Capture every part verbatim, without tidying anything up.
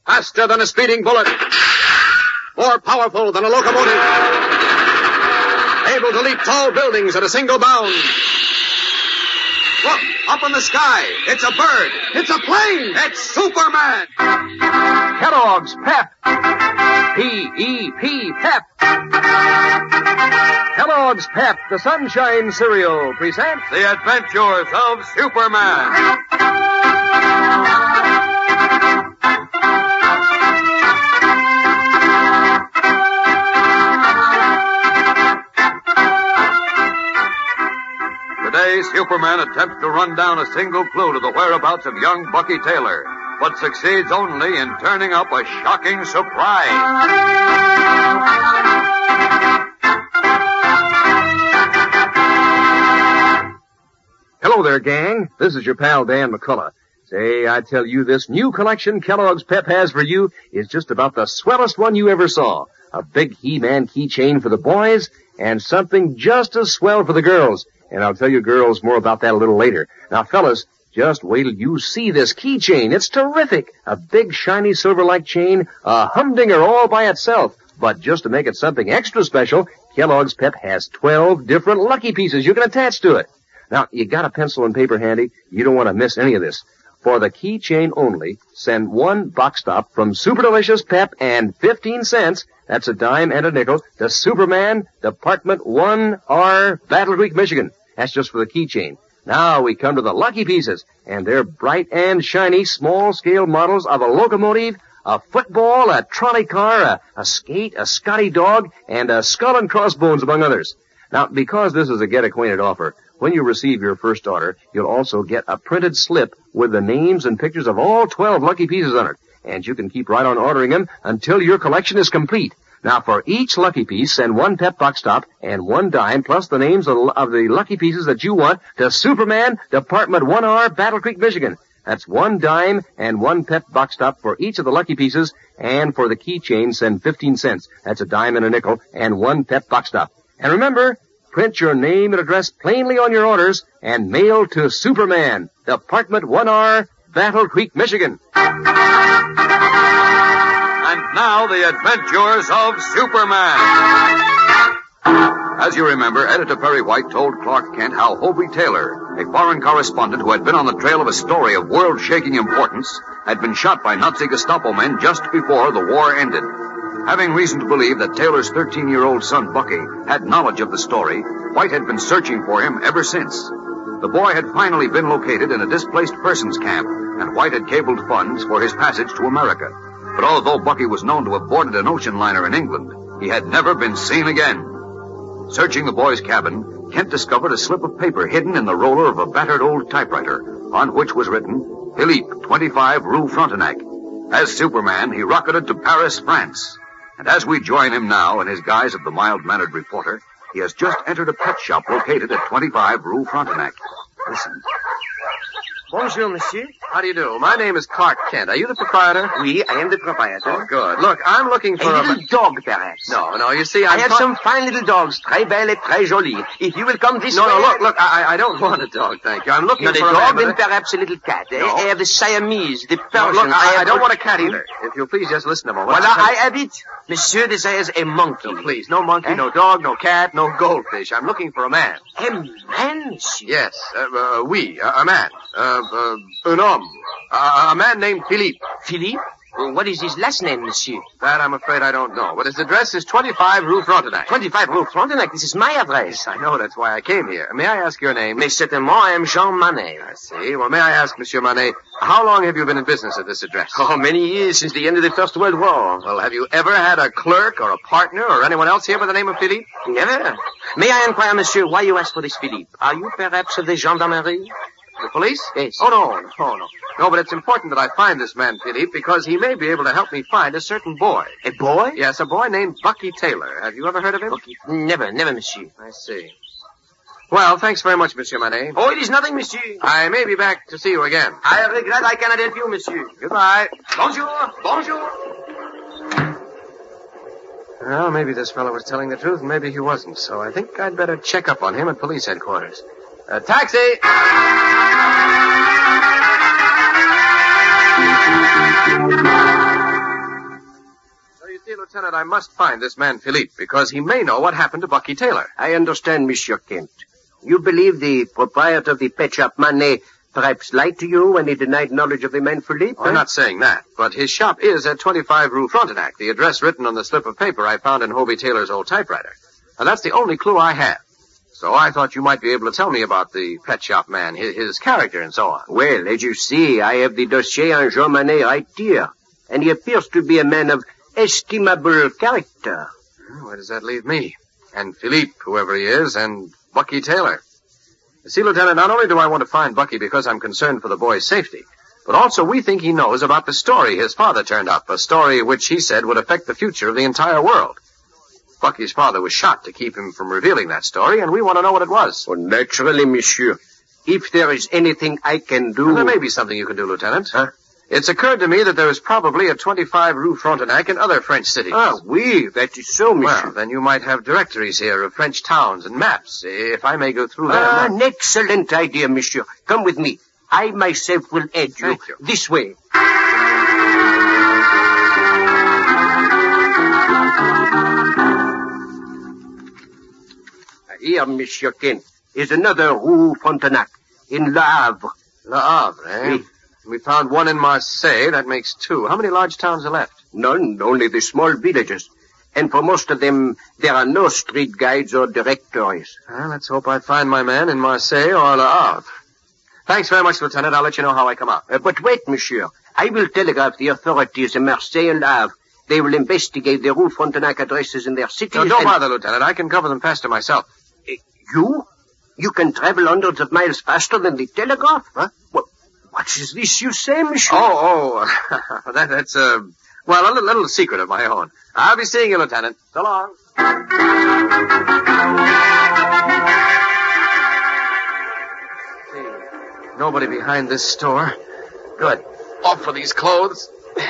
Faster than a speeding bullet. More powerful than a locomotive. Able to leap tall buildings at a single bound. Look, up in the sky. It's a bird. It's a plane. It's Superman. Kellogg's Pep. P E P, Pep. Kellogg's Pep, the Sunshine Cereal, presents The Adventures of Superman. Today, Superman attempts to run down a single clue to the whereabouts of young Bucky Taylor, but succeeds only in turning up a shocking surprise. Hello there, gang. This is your pal, Dan McCullough. Say, I tell you, this new collection Kellogg's Pep has for you is just about the swellest one you ever saw. A big He-Man keychain for the boys, and something just as swell for the girls. And I'll tell you girls more about that a little later. Now, fellas, just wait till you see this keychain. It's terrific. A big, shiny, silver-like chain, a humdinger all by itself. But just to make it something extra special, Kellogg's Pep has twelve different lucky pieces you can attach to it. Now, you got a pencil and paper handy? You don't want to miss any of this. For the keychain only, send one box stop from Super Delicious Pep and fifteen cents, that's a dime and a nickel, to Superman, Department one R, Battle Creek, Michigan. That's just for the keychain. Now we come to the lucky pieces, and they're bright and shiny small-scale models of a locomotive, a football, a trolley car, a, a skate, a Scotty dog, and a skull and crossbones, among others. Now, because this is a get-acquainted offer, when you receive your first order, you'll also get a printed slip with the names and pictures of all twelve lucky pieces on it. And you can keep right on ordering them until your collection is complete. Now, for each lucky piece, send one Pep box stop and one dime, plus the names of, of the lucky pieces that you want, to Superman, Department one R, Battle Creek, Michigan. That's one dime and one Pep box stop for each of the lucky pieces, and for the keychain, send fifteen cents. That's a dime and a nickel, and one Pep box stop. And remember, print your name and address plainly on your orders and mail to Superman, Department one R, Battle Creek, Michigan. And now, the adventures of Superman. As you remember, Editor Perry White told Clark Kent how Hobie Taylor, a foreign correspondent who had been on the trail of a story of world-shaking importance, had been shot by Nazi Gestapo men just before the war ended. Having reason to believe that Taylor's thirteen-year-old son, Bucky, had knowledge of the story, White had been searching for him ever since. The boy had finally been located in a displaced persons camp, and White had cabled funds for his passage to America. But although Bucky was known to have boarded an ocean liner in England, he had never been seen again. Searching the boy's cabin, Kent discovered a slip of paper hidden in the roller of a battered old typewriter, on which was written, Philippe, twenty-five, Rue Frontenac. As Superman, he rocketed to Paris, France. And as we join him now in his guise of the mild-mannered reporter, he has just entered a pet shop located at twenty-five, Rue Frontenac. Listen. Bonjour, monsieur. How do you do? My name is Clark Kent. Are you the proprietor? Oui, I am the proprietor. Oh, good. Look, I'm looking for a... A little dog, perhaps. No, no, you see, I'm... I have ta- some fine little dogs, très belles et très jolies. If you will come this no, way... No, no, look, look, I, I don't want a dog, thank you. I'm looking Not for a a dog, man, then perhaps a little cat. Eh? No. I have the Siamese, the Persian... No, look, I, I, have... don't want a cat either. If you'll please just listen a moment. Voilà, I have it. Monsieur desires a monkey. No, please, no monkey, eh? no dog, no cat, no goldfish. I'm looking for a man. A man, monsieur? Yes, uh, uh, oui, a, a man. Uh, uh, un homme. Uh, a man named Philippe. Philippe? Well, what is his last name, monsieur? That I'm afraid I don't know. But his address is twenty-five, Rue Frontenac. twenty-five, Rue Frontenac. This is my address. Yes, I know. That's why I came here. May I ask your name? Mais certainement, I am Jean Manet. I see. Well, may I ask, Monsieur Manet, how long have you been in business at this address? Oh, many years, since the end of the First World War. Well, have you ever had a clerk or a partner or anyone else here by the name of Philippe? Never. May I inquire, monsieur, why you ask for this Philippe? Are you perhaps of the gendarmerie? The police? Yes. Oh, no, no, no. No, but it's important that I find this man, Philippe, because he may be able to help me find a certain boy. A boy? Yes, a boy named Bucky Taylor. Have you ever heard of him? Bucky? Never, never, monsieur. I see. Well, thanks very much, Monsieur Manet. Oh, it is nothing, monsieur. I may be back to see you again. I regret I cannot help you, monsieur. Goodbye. Bonjour, bonjour. Well, maybe this fellow was telling the truth, maybe he wasn't, so I think I'd better check up on him at police headquarters. Uh, taxi! Lieutenant, I must find this man Philippe, because he may know what happened to Bucky Taylor. I understand, Monsieur Kent. You believe the proprietor of the pet shop Manet perhaps lied to you when he denied knowledge of the man Philippe? Oh, I'm not saying that, but his shop is at twenty-five Rue Frontenac, the address written on the slip of paper I found in Hobie Taylor's old typewriter. And that's the only clue I have. So I thought you might be able to tell me about the pet shop man, his, his character and so on. Well, as you see, I have the dossier on Jean Manet right here. And he appears to be a man of estimable character. Where does that leave me? And Philippe, whoever he is, and Bucky Taylor. You see, Lieutenant, not only do I want to find Bucky because I'm concerned for the boy's safety, but also we think he knows about the story his father turned up, a story which he said would affect the future of the entire world. Bucky's father was shot to keep him from revealing that story, and we want to know what it was. Well, naturally, monsieur. If there is anything I can do... Well, there may be something you can do, Lieutenant. Huh? It's occurred to me that there is probably a twenty-five Rue Frontenac in other French cities. Ah, oui, that is so, monsieur. Well, then you might have directories here of French towns and maps, if I may go through them. Ah, an excellent idea, monsieur. Come with me. I myself will aid you. Thank you. This way. Here, Monsieur Kent, is another Rue Frontenac in Le Havre. Le Havre, eh? Oui. We found one in Marseille. That makes two. How many large towns are left? None, only the small villages. And for most of them, there are no street guides or directories. Well, let's hope I find my man in Marseille or Le Havre. Thanks very much, Lieutenant. I'll let you know how I come out. Uh, but wait, monsieur. I will telegraph the authorities in Marseille and Le Havre. They will investigate the Rue Frontenac addresses in their cities. No, don't and... bother, Lieutenant. I can cover them faster myself. Uh, you? You can travel hundreds of miles faster than the telegraph? Huh? What, what is this you say, monsieur? Oh, oh, that, that's, uh, well, a little, little secret of my own. I'll be seeing you, Lieutenant. So long. Hey, nobody behind this store. Good. Off for these clothes.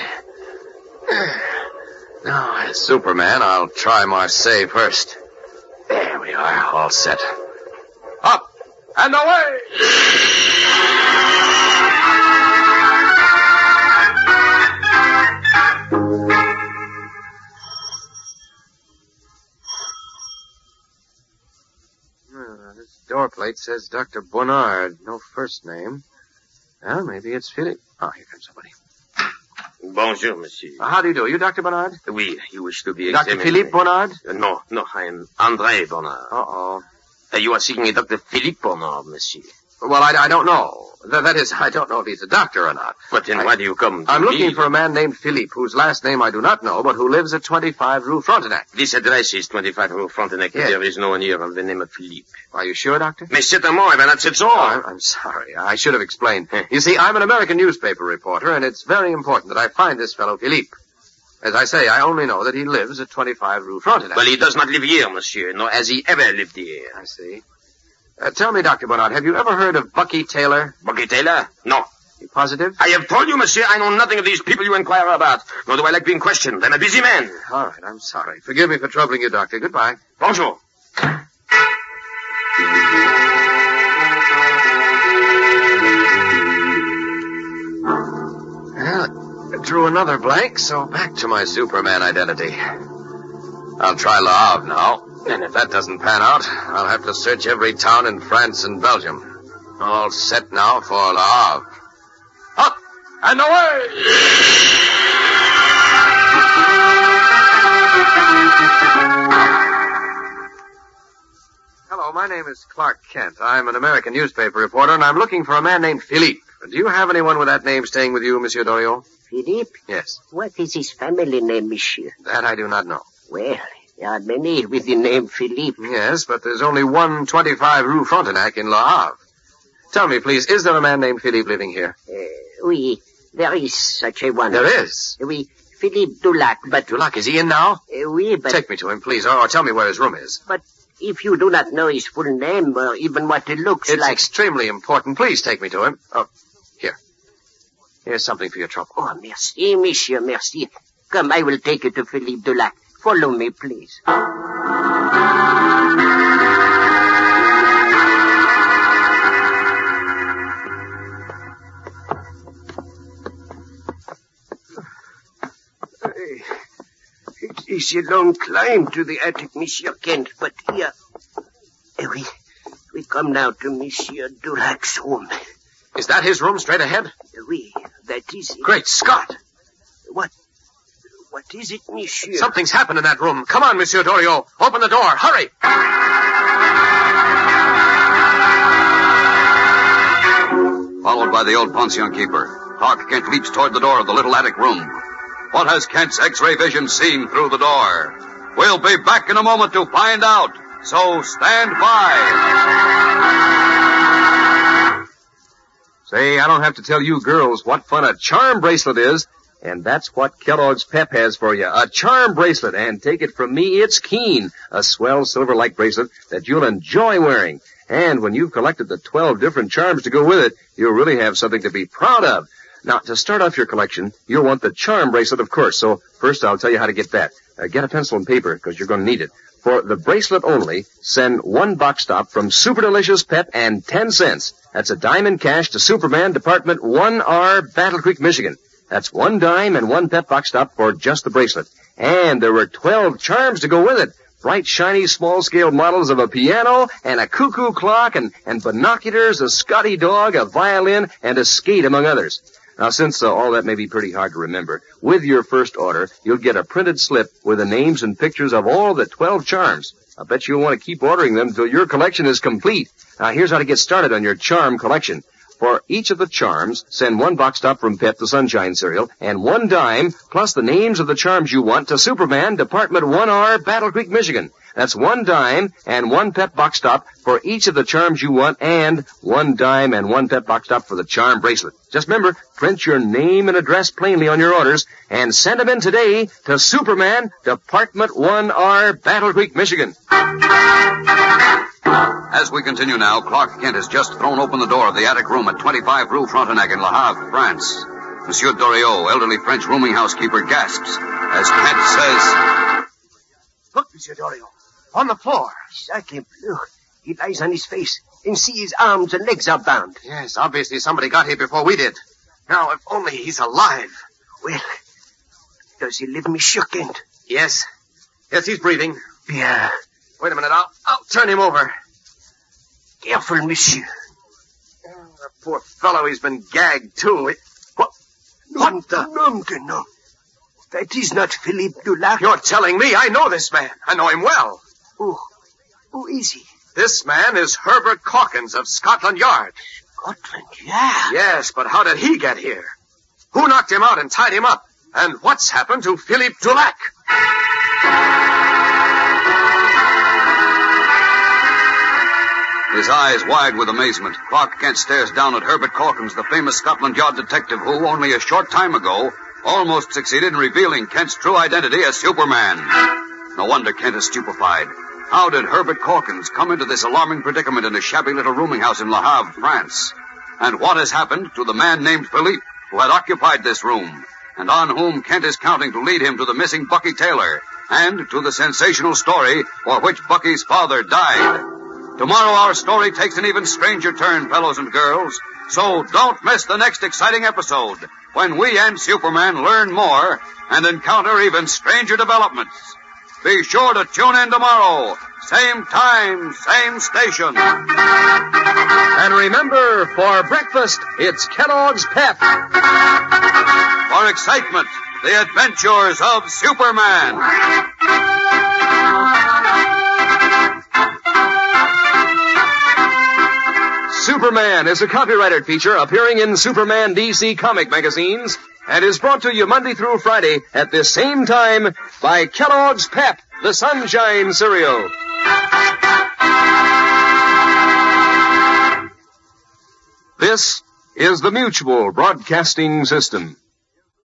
Now, as Superman, I'll try Marseille first. There we are, all set. Up and away! Uh, this door plate says Doctor Bonnard. No first name. Well, maybe it's Philippe. Oh, here comes somebody. Bonjour, monsieur. Uh, how do you do? Are you Doctor Bonnard? Oui, you wish to be Doctor examined. Philippe Bonnard? Uh, no, no, I am André Bonnard. Uh-oh. Uh, you are seeking a Doctor Philippe Bonnard, monsieur. Well, I, I don't know. That, that is, I don't know if he's a doctor or not. But then I, why do you come to I'm me? looking for a man named Philippe, whose last name I do not know, but who lives at twenty-five Rue Frontenac. This address is twenty-five Rue Frontenac. Yes. There is no one here of the name of Philippe. Are you sure, Doctor? Mais c'est un mot, eh ben that's it's all. Oh, I'm, I'm sorry. I should have explained. You see, I'm an American newspaper reporter, and it's very important that I find this fellow Philippe. As I say, I only know that he lives at twenty-five Rue Frontenac. Well, he does not live here, monsieur, nor has he ever lived here. I see. Uh, tell me, Doctor Bonnard, have you ever heard of Bucky Taylor? Bucky Taylor? No. You positive? I have told you, monsieur, I know nothing of these people you inquire about, nor do I like being questioned. I'm a busy man. All right, I'm sorry. Forgive me for troubling you, Doctor. Goodbye. Bonjour. Well, it drew another blank, so back to my Superman identity. I'll try Le Havre now, and if that doesn't pan out, I'll have to search every town in France and Belgium. All set now for Le Havre. Up and away! Hello, my name is Clark Kent. I'm an American newspaper reporter, and I'm looking for a man named Philippe. Do you have anyone with that name staying with you, Monsieur Doriot? Philippe? Yes. What is his family name, monsieur? That I do not know. Well, there are many with the name Philippe. Yes, but there's only one twenty-five Rue Frontenac in Le Havre. Tell me, please, is there a man named Philippe living here? Uh, oui, there is such a one. There is? Oui, Philippe Dulac, but... Dulac, is he in now? Uh, oui, but... Take me to him, please, or, or tell me where his room is. But if you do not know his full name, or even what it looks It's like... extremely important. Please take me to him. Oh, here. Here's something for your trouble. Oh, merci, monsieur, merci. Come, I will take you to Philippe Dulac. Follow me, please. is a long climb to the attic, Monsieur Kent, but here... We, we come now to Monsieur Dulac's room. Is that his room straight ahead? Oui, that is it. Great Scott! What? What is it, Monsieur? Something's happened in that room. Come on, Monsieur Doriot. Open the door. Hurry! Followed by the old pension keeper, Clark Kent leaps toward the door of the little attic room. What has Kent's X-ray vision seen through the door? We'll be back in a moment to find out. So stand by. Say, I don't have to tell you girls what fun a charm bracelet is, and that's what Kellogg's Pep has for you. A charm bracelet, and take it from me, it's keen. A swell silver-like bracelet that you'll enjoy wearing. And when you've collected the twelve different charms to go with it, you'll really have something to be proud of. Now, to start off your collection, you'll want the charm bracelet, of course. So first I'll tell you how to get that. Uh, get a pencil and paper, because you're going to need it. For the bracelet only, send one box stop from Super Delicious Pep and ten cents. That's a dime in cash to Superman, Department one R, Battle Creek, Michigan. That's one dime and one Pep box stop for just the bracelet. And there were twelve charms to go with it. Bright, shiny, small-scale models of a piano and a cuckoo clock and, and binoculars, a Scotty dog, a violin, and a skate, among others. Now, since uh, all that may be pretty hard to remember, with your first order, you'll get a printed slip with the names and pictures of all the twelve charms. I bet you'll want to keep ordering them until your collection is complete. Now, here's how to get started on your charm collection. For each of the charms, send one box stop from Pep, the Sunshine cereal, and one dime, plus the names of the charms you want, to Superman, Department one R, Battle Creek, Michigan. That's one dime and one Pep box stop for each of the charms you want, and one dime and one Pep box stop for the charm bracelet. Just remember, print your name and address plainly on your orders, and send them in today to Superman, Department one R, Battle Creek, Michigan. As we continue now, Clark Kent has just thrown open the door of the attic room at twenty-five Rue Frontenac in Le Havre, France. Monsieur Doriot, elderly French rooming housekeeper, gasps as Kent says... Look, Monsieur Doriot. On the floor. Exactly. Look, he lies on his face, and see his arms and legs are bound. Yes, obviously somebody got here before we did. Now, if only he's alive. Well, does he live, Monsieur Kent? Yes. Yes, he's breathing. Yeah. Wait a minute, I'll, I'll turn him over. Careful, Monsieur. Oh, the poor fellow, he's been gagged, too. It, what? What the? No, no. That is not Philippe Dulac. You're telling me? I know this man. I know him well. Who? Who is he? This man is Herbert Calkins of Scotland Yard. Scotland Yard? Yes, but how did he get here? Who knocked him out and tied him up? And what's happened to Philippe Dulac? His eyes wide with amazement, Clark Kent stares down at Herbert Calkins, the famous Scotland Yard detective who, only a short time ago, almost succeeded in revealing Kent's true identity as Superman. No wonder Kent is stupefied. How did Herbert Calkins come into this alarming predicament in a shabby little rooming house in Le Havre, France? And what has happened to the man named Philippe, who had occupied this room, and on whom Kent is counting to lead him to the missing Bucky Taylor, and to the sensational story for which Bucky's father died? Tomorrow our story takes an even stranger turn, fellows and girls, so don't miss the next exciting episode, when we and Superman learn more and encounter even stranger developments. Be sure to tune in tomorrow. Same time, same station. And remember, for breakfast, it's Kellogg's Pep. For excitement, the adventures of Superman. Superman is a copyrighted feature appearing in Superman D C comic magazines and is brought to you Monday through Friday at this same time by Kellogg's Pep, the Sunshine cereal. This is the Mutual Broadcasting System.